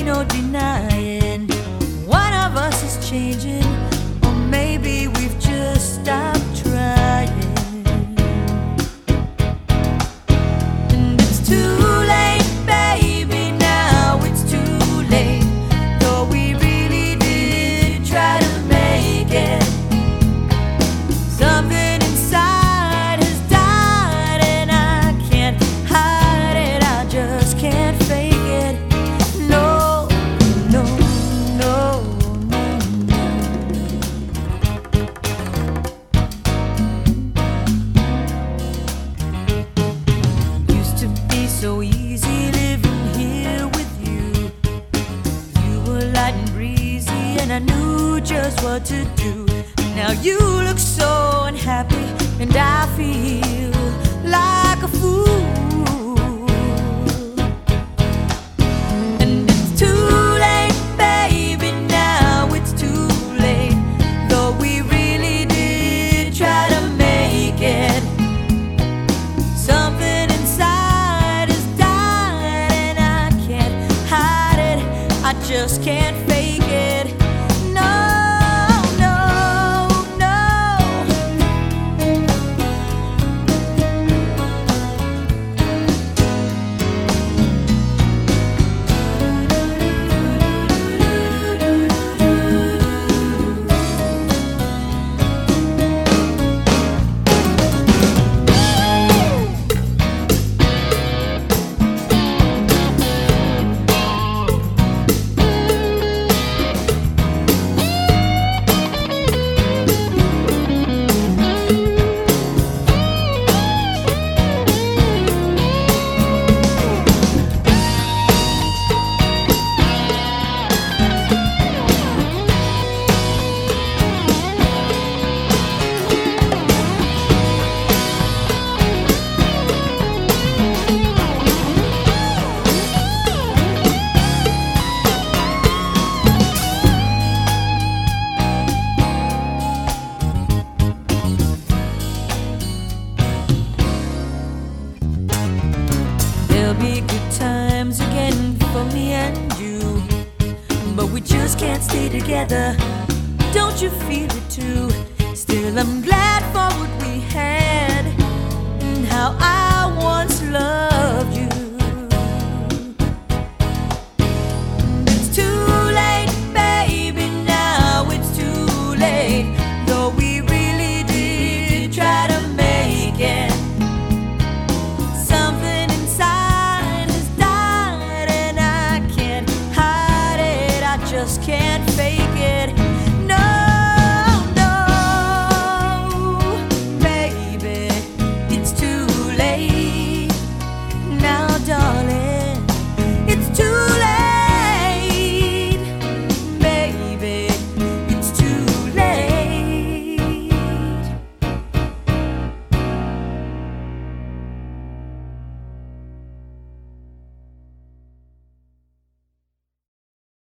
no denying one of us is changing, or maybe we've just stopped trying. And it's too late, baby, now it's too late. Though we really did try to make it, something inside has died, and I can't hide it, I just can't fake it. No, no, no, no, no. Used to be so easy living here with you. You were light and breezy, and I knew just what to do. Now you look so unhappy, and I feel like a fool. And it's too late, baby, now it's too late. Though we really did try to make it, something inside has died, and I can't hide it, I just can't fake it. There'll be good times again for me and you, but we just can't stay together. Don't you feel it too? Still, I'm glad for what we had and how I once loved you. It's too late, baby, now it's too late. Though we really did try to make it, something inside has died, and I can't hide it, I just can't fake it.